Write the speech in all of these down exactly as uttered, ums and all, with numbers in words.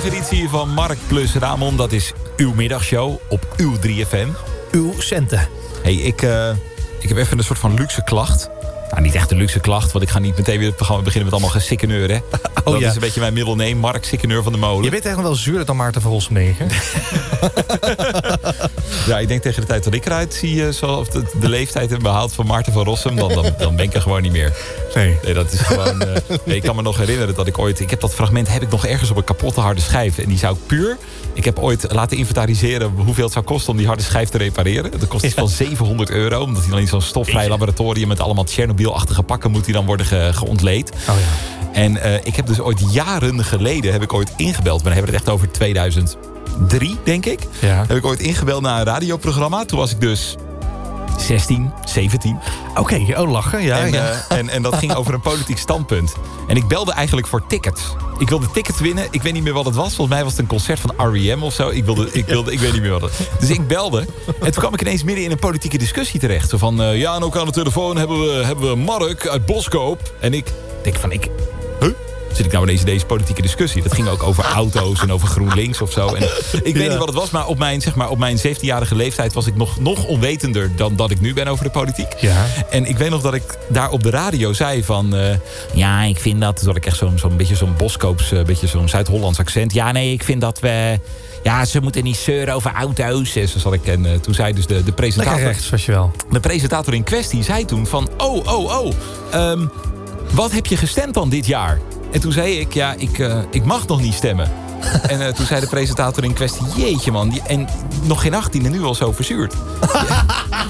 dinsdageditie van Mark plus Ramon. Dat is uw middagshow op uw drie F M. Uw centen. Hey, ik, uh, ik heb even een soort van luxe klacht. Nou, niet echt een luxe klacht, want ik ga niet meteen weer het programma beginnen met allemaal gesikkeneur, hè. Oh, dat ja. is een beetje mijn middelname, Mark Sikkeneur van de Molen. Je bent echt wel zuurder dan Maarten van Rossumeren. Ja, ik denk tegen de tijd dat ik eruit zie, uh, zo, of de, de leeftijd heb behaald van Maarten van Rossum, dan, dan, dan ben ik er gewoon niet meer. Nee. Nee, dat is gewoon... Uh, nee, ik kan me nog herinneren dat ik ooit... Ik heb dat fragment heb ik nog ergens op een kapotte harde schijf. En die zou ik puur... Ik heb ooit laten inventariseren hoeveel het zou kosten om die harde schijf te repareren. Dat kost iets van zevenhonderd euro. Omdat hij dan in zo'n stofvrij laboratorium met allemaal Tsjernobyl-achtige pakken moet hij dan worden ge, geontleed. Oh ja. En uh, ik heb dus ooit jaren geleden heb ik ooit ingebeld. Maar dan hebben we het echt over tweeduizend drie, denk ik. Ja. Heb ik ooit ingebeld naar een radioprogramma. Toen was ik dus zestien, zeventien. Oké, okay, oh lachen, ja. En, ja. Uh, en, en dat ging over een politiek standpunt. En ik belde eigenlijk voor tickets. Ik wilde tickets winnen. Ik weet niet meer wat het was. Volgens mij was het een concert van R E M of zo. Ik wilde, ik wilde, ik weet niet meer wat het was. Dus ik belde. En toen kwam ik ineens midden in een politieke discussie terecht. Zo van, uh, ja, en ook aan de telefoon hebben we, hebben we Mark uit Boskoop. En ik denk van, ik... Huh? Zit ik nou ineens in deze politieke discussie? Dat ging ook over auto's en over GroenLinks of zo. En ik weet ja. niet wat het was, maar op mijn, zeg maar, op mijn zeventienjarige leeftijd was ik nog, nog onwetender dan dat ik nu ben over de politiek. Ja. En ik weet nog dat ik daar op de radio zei van... Uh, ja, ik vind dat... Toen had ik echt zo'n zo'n beetje zo'n Boskoops, uh, beetje zo'n Zuid-Hollands accent. Ja, nee, ik vind dat we... Ja, ze moeten niet zeuren over auto's. En, zo zat ik, en uh, toen zei dus de, de presentator... Lekker rechts, was je wel. De presentator in kwestie zei toen van... Oh, oh, oh, um, wat heb je gestemd dan dit jaar? En toen zei ik, ja, ik, uh, ik mag nog niet stemmen. En uh, toen zei de presentator in kwestie... Jeetje man, die, en nog geen achttien en nu al zo verzuurd. Ja.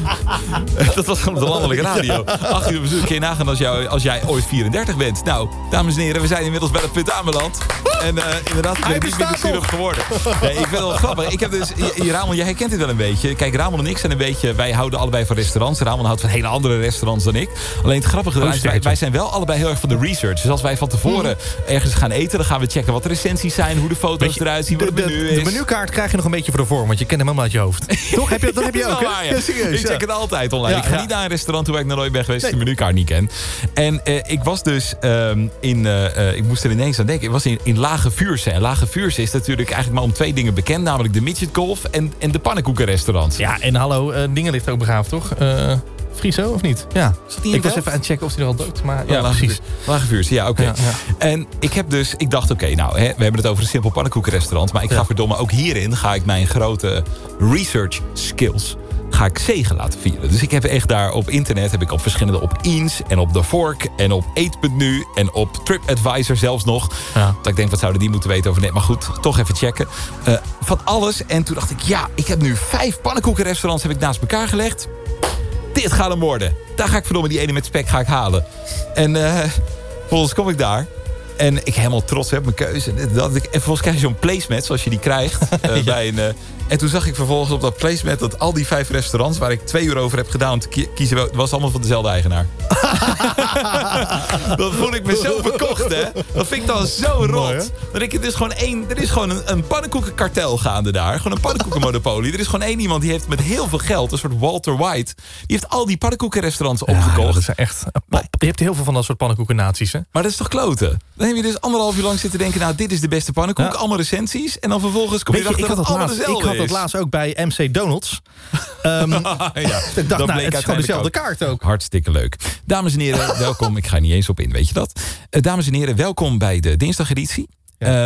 Dat was gewoon op de landelijke radio. achttien uur verzuurd, kun je nagaan als, jou, als jij ooit vierendertig bent. Nou, dames en heren, we zijn inmiddels bij dat punt aanbeland. En uh, inderdaad, ik ben niet minder zuur geworden. Nee, ik vind het wel grappig. Ik heb dus, Ramon, jij herkent het wel een beetje. Kijk, Ramon en ik zijn een beetje... Wij houden allebei van restaurants. Ramon houdt van hele andere restaurants dan ik. Alleen het grappige is, wij, wij zijn wel allebei heel erg van de research. Dus als wij van tevoren ergens gaan eten... dan gaan we checken wat de recensies zijn, hoe de foto's je, eruit zien, wat het menu is. De menukaart krijg je nog een beetje voor de vorm, want je kent hem helemaal uit je hoofd. Toch? Heb je, dat heb je ook, hè? Waar, ja. Ja, serieus, ik check ja. het altijd online. Ja, ik ga ja. niet naar een restaurant waar ik nog nooit ben geweest... als ik de menukaart niet ken. En uh, ik was dus um, in... Uh, uh, ik moest er ineens aan denken. Ik was in, in Lage Vuursche. En Lage Vuursche is natuurlijk eigenlijk maar om twee dingen bekend. Namelijk de midget golf en, en de pannenkoekenrestaurants. Ja, en hallo, uh, dingen ligt ook begraafd, toch? Uh, Friso, of niet? Ja. Ik was even aan het checken of hij er al dood, maar ja, ja lage precies. Vuur, lage Vuursche, ja, oké. Okay. Ja, ja. En ik heb dus, ik dacht, oké, okay, nou, hè, we hebben het over een simpel pannenkoekenrestaurant, maar ik ga ja. verdomme ook hierin ga ik mijn grote research skills ga ik zegen laten vieren. Dus ik heb echt daar op internet, heb ik op verschillende, op Eens en op The Fork en op Eat punt nu en op TripAdvisor zelfs nog. Ja. Dat ik denk, wat zouden die moeten weten over net? Maar goed, toch even checken. Uh, van alles. En toen dacht ik, ja, ik heb nu vijf pannenkoekenrestaurants heb ik naast elkaar gelegd. Dit gaat hem worden. Daar ga ik verdomme die ene met spek ga ik halen. En uh, vervolgens kom ik daar. En ik helemaal trots heb mijn keuze. En, dat, en vervolgens krijg je zo'n placemat zoals je die krijgt. Uh, ja. bij een, uh, en toen zag ik vervolgens op dat placemat dat al die vijf restaurants... waar ik twee uur over heb gedaan om te kiezen... het was allemaal van dezelfde eigenaar. Dat voel ik me zo verkocht, hè. Dat vind ik dan zo rot. Mooi, dat ik, het is gewoon één, er is gewoon een, een pannenkoekenkartel gaande daar. Gewoon een pannenkoekenmonopolie. Er is gewoon één iemand die heeft met heel veel geld... een soort Walter White... die heeft al die pannenkoekenrestaurants ja, opgekocht. Dat is echt... Maar, je hebt heel veel van dat soort pannenkoekennaties, hè? Maar dat is toch kloten? Dan heb je dus anderhalf uur lang zitten denken... nou, dit is de beste pannenkoek, ja. allemaal recensies... en dan vervolgens kom je Weet je, erachter dat het allemaal dezelfde Ik had dat laatst ook bij M C Donald's. Um, ja, ik dacht, nou, het is gewoon dezelfde kaart ook. Hartstikke leuk. Dames en heren, welkom. Ik ga er niet eens op in, weet je dat? Uh, dames en heren, welkom bij de dinsdageditie. Ja. Uh,